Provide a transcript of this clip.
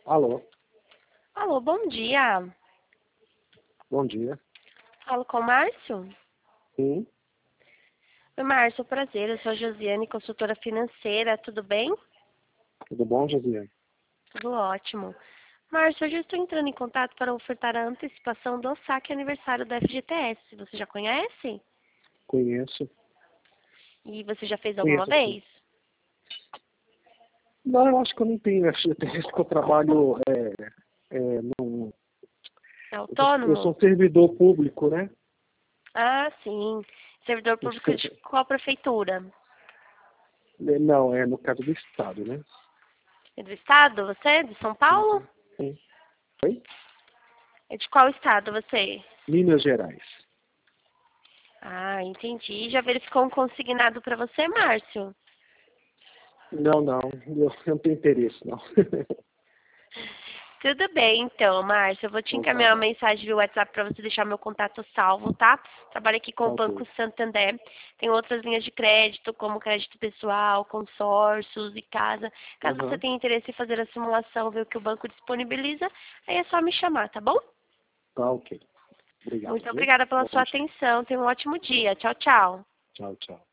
Alô, Alô, bom dia. bom dia. Falo com o Márcio? Sim, Oi, Márcio, prazer. Eu sou a Josiane, consultora financeira. Tudo bem? tudo bom, Josiane? Tudo ótimo. Márcio, hoje eu estou entrando em contato para ofertar a antecipação do saque aniversário da FGTS. Você já conhece? Conheço, E você já fez alguma conheço sim. vez? Não, eu acho que eu não tenho FGTS, que eu trabalho, num, É eu sou autônomo? um servidor público, né? Ah, sim. Servidor público de qual prefeitura? Não, é no caso do Estado, né? É do estado, você? De São Paulo? Uhum. Sim. Oi? É de qual estado você? Minas Gerais. Ah, entendi. Já verificou um consignado para você, Márcio? Não, não, eu não tenho interesse, não. Tudo bem, então, Márcia. Eu vou te Então tá encaminhar uma bom, mensagem via WhatsApp para você deixar meu contato salvo, tá? Trabalho aqui com tá o Banco ok. Santander. Tem outras linhas de crédito, como crédito pessoal, consórcios e casa. Caso você Aham, tenha interesse em fazer a simulação, ver o que o banco disponibiliza, aí é só me chamar, tá bom? tá ok. Obrigado, Muito viu? obrigada pela Bom sua dia. atenção. Tenha um ótimo dia. Tchau, tchau. Tchau, tchau.